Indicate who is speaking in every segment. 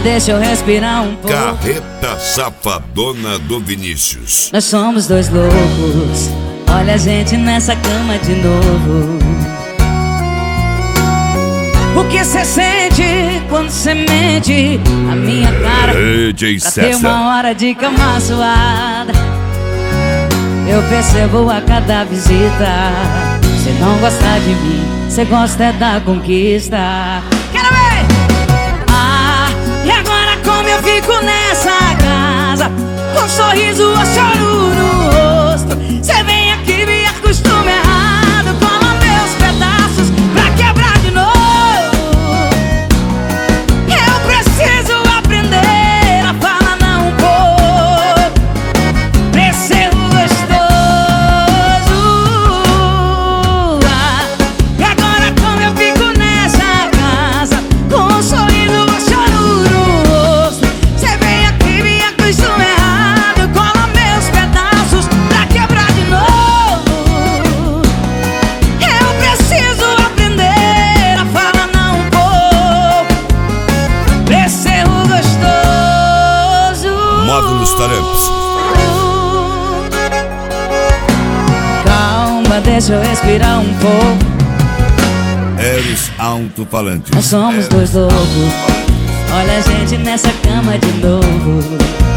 Speaker 1: deixa eu respirar um pouco.
Speaker 2: Carreta Safadona do Vinícius.
Speaker 1: Nós somos dois loucos, olha a gente nessa cama de novo. O que cê sente quando cê mente a minha cara pra ter uma hora de cama suada? Eu percebo a cada visita, cê não gosta de mim, cê gosta é da conquista. Quero ver! Ah, e agora como eu fico nessa casa, com um sorriso ou choro no rosto? Cê vem aqui, me acostuma errado, cola meus pedaços pra quebrar de novo. Eu preciso aprender a falar não um pouco, pra ser gostoso. Ah, e agora como eu fico nessa casa, com um sorriso ou choro no rosto? Cê vem aqui, me acostuma errado, cola meus pedaços pra quebrar de novo. Eu preciso aprender a falar não um pouco, pra ser gostoso.
Speaker 2: Módulos Taramps.
Speaker 1: Calma, deixa eu respirar um pouco.
Speaker 2: Eros Alto-Falantes.
Speaker 1: Nós somos dois loucos, olha a gente nessa cama de novo.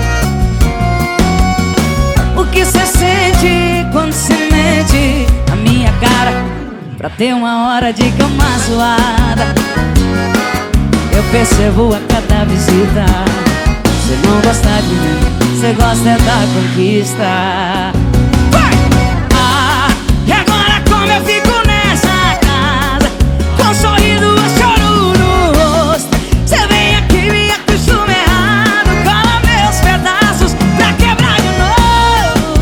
Speaker 1: O que cê sente quando cê mente a minha cara pra ter uma hora de cama suada? Eu percebo a cada visita, cê não gosta de mim, cê gosta é da conquista. Ah, e agora como eu fico nessa casa, com um sorriso ou choro no rosto? Cê vem aqui, me acostuma errado, cola meus pedaços pra quebrar de novo.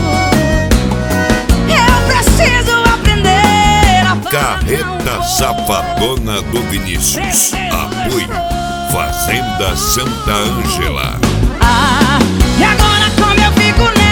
Speaker 1: Eu preciso aprender a falar
Speaker 2: Carreta Safadona do Vinícius. Apoio Fazenda Santa Ângela.
Speaker 1: Ah, e agora como eu fico nessa